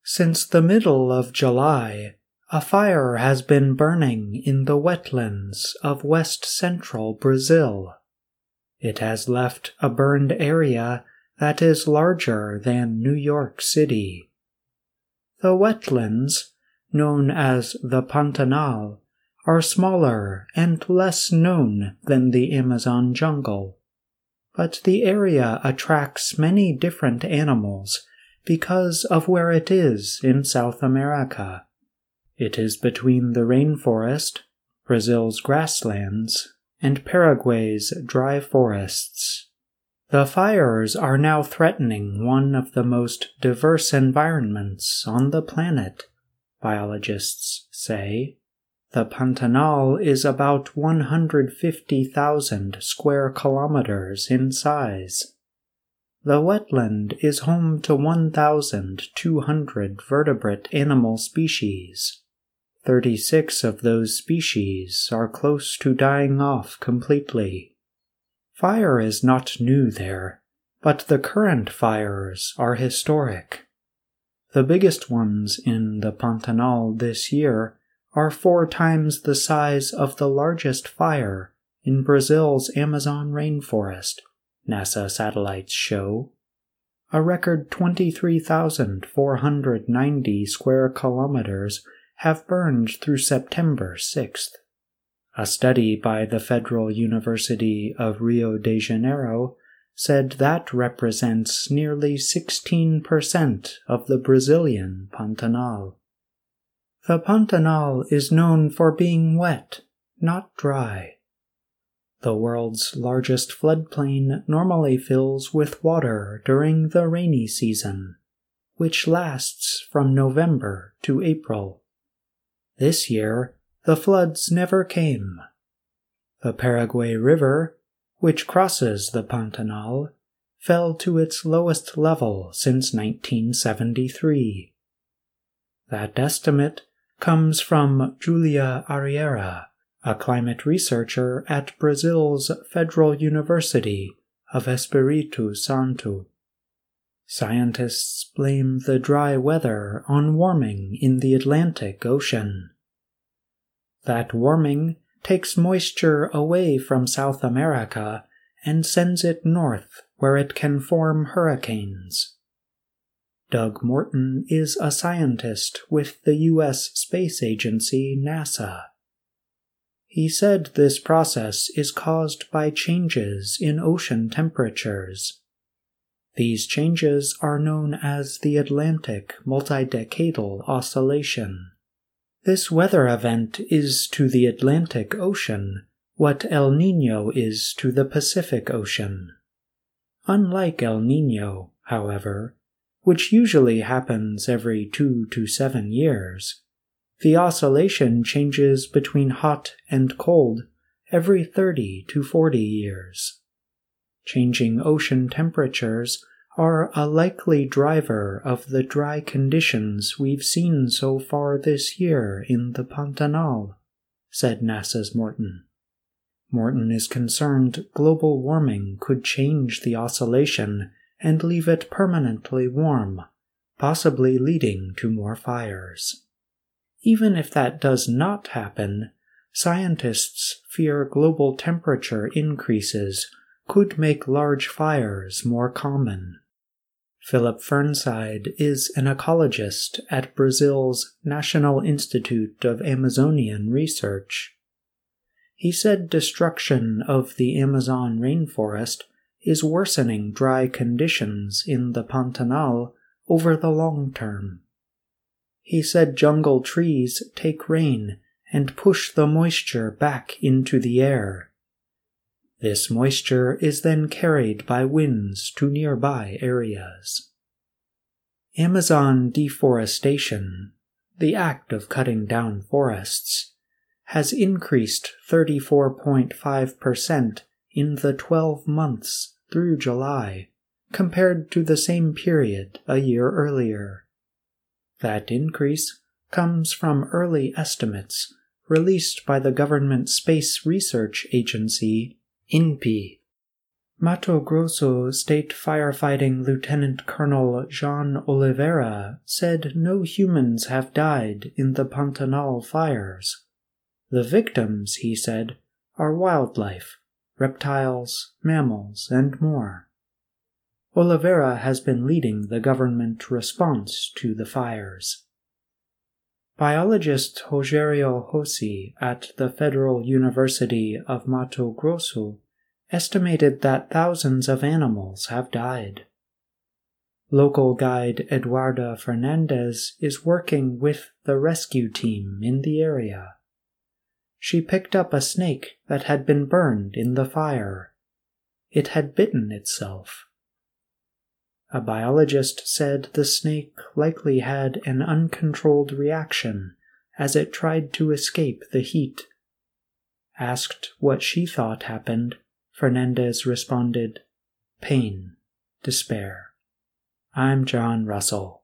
Since the middle of July, a fire has been burning in the wetlands of west-central Brazil. It has left a burned area that is larger than New York City. The wetlands, known as the Pantanal, are smaller and less known than the Amazon jungle. But the area attracts many different animals because of where it is in South America. It is between the rainforest, Brazil's grasslands, and Paraguay's dry forests. The fires are now threatening one of the most diverse environments on the planet, biologists say. The Pantanal is about 150,000 square kilometers in size. The wetland is home to 1,200 vertebrate animal species. 36 of those species are close to dying off completely. Fire is not new there, but the current fires are historic. The biggest ones in the Pantanal this year are 4 times the size of the largest fire in Brazil's Amazon rainforest, NASA satellites show. A record 23,490 square kilometers have burned through September 6th. A study by the Federal University of Rio de Janeiro said that represents nearly 16% of the Brazilian Pantanal. The Pantanal is known for being wet, not dry. The world's largest floodplain normally fills with water during the rainy season, which lasts from November to April. This year, the floods never came. The Paraguay River, which crosses the Pantanal, fell to its lowest level since 1973. That estimate comes from Julia Ariera, a climate researcher at Brazil's Federal University of Espírito Santo. Scientists blame the dry weather on warming in the Atlantic Ocean. That warming takes moisture away from South America and sends it north where it can form hurricanes. Doug Morton is a scientist with the U.S. space agency NASA. He said this process is caused by changes in ocean temperatures. These changes are known as the Atlantic Multidecadal Oscillation. This weather event is to the Atlantic Ocean what El Niño is to the Pacific Ocean. Unlike El Niño, however, which usually happens every 2 to 7 years, the oscillation changes between hot and cold every 30 to 40 years. Changing ocean temperatures are a likely driver of the dry conditions we've seen so far this year in the Pantanal, said NASA's Morton. Morton is concerned global warming could change the oscillation and leave it permanently warm, possibly leading to more fires. Even if that does not happen, scientists fear global temperature increases could make large fires more common. Philip Fernside is an ecologist at Brazil's National Institute of Amazonian Research. He said destruction of the Amazon rainforest is worsening dry conditions in the Pantanal over the long term. He said jungle trees take rain and push the moisture back into the air. This moisture is then carried by winds to nearby areas. Amazon deforestation, the act of cutting down forests, has increased 34.5% in the 12 months through July, compared to the same period a year earlier. That increase comes from early estimates released by the government space research agency INPE. Mato Grosso State Firefighting Lieutenant Colonel Jean Oliveira said no humans have died in the Pantanal fires. The victims, he said, are wildlife, reptiles, mammals, and more. Oliveira has been leading the government response to the fires. Biologist Rogério Rossi at the Federal University of Mato Grosso estimated that thousands of animals have died. Local guide Eduarda Fernandez is working with the rescue team in the area. She picked up a snake that had been burned in the fire. It had bitten itself. A biologist said the snake likely had an uncontrolled reaction as it tried to escape the heat. Asked what she thought happened, Fernandez responded, "Pain, despair. I'm John Russell."